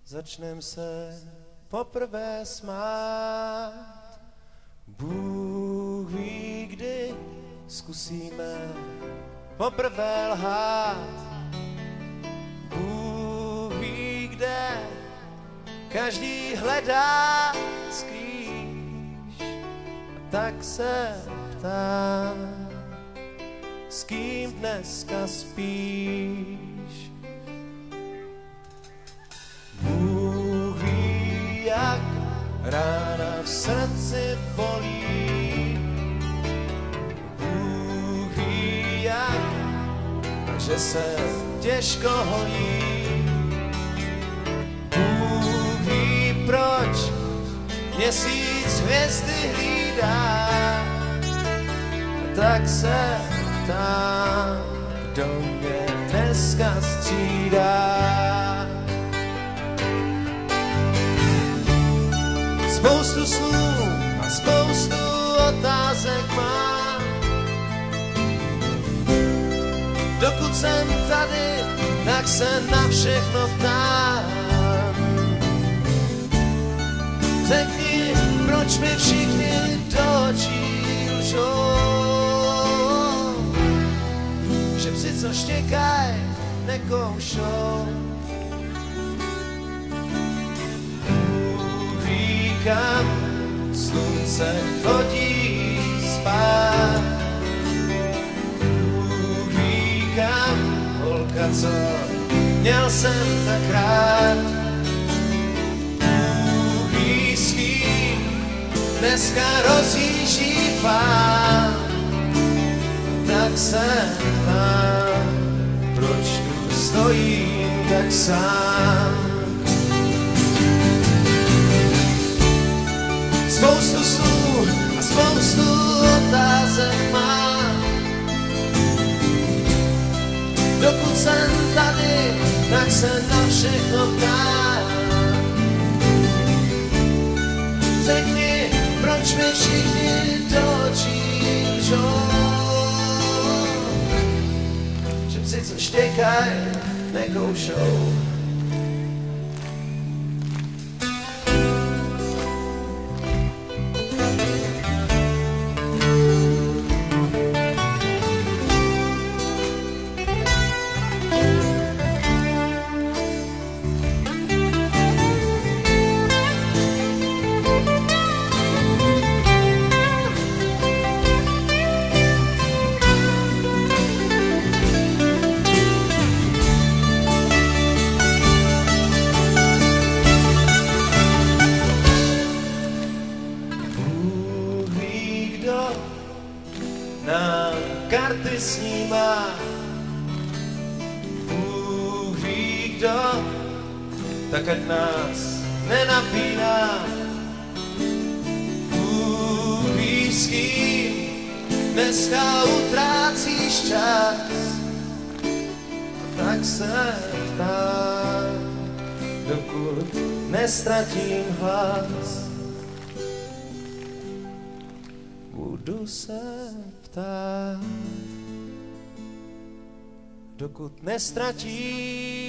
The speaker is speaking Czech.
začnem se poprvé smát. Bůh ví, kdy zkusíme poprvé lhát. Bůh ví, kde každý hledá skrýš. A tak se ptám, s kým dneska spíš. Bůh ví, jak rána v srdci bolí. Bůh ví, jak, že se těžko holí. Bůh ví, proč měsíc hvězdy hlídá. Tak se ptám, kdo mě dneska střídá. Spoustu snů a spoustu otázek mám. Dokud jsem tady, tak se na všechno ptám. Řekni, proč mi všichni do očí lžou, že psi, co štěkaj, nekoušou. Kam slunce chodí spát. Bůh ví, kam, holka, co měl jsem tak rád. Bůh ví, s kým dneska rozjíždí pán. Tak se ptám, proč tu stojím tak sám. Spoustu snů a spoustu otázek mám. Dokud jsem tady, tak se na všechno ptám. Řekni, proč mi všichni do očí lžou, že psi, co štěkaj, nekoušou. Nám karty snímá. Bůh ví, kdo, tak ať nás nenapíná. Bůh ví, s kým dneska utrácíš čas. Tak se ptám, dokud nestratím hlas. Budu se ptát, dokud nestratím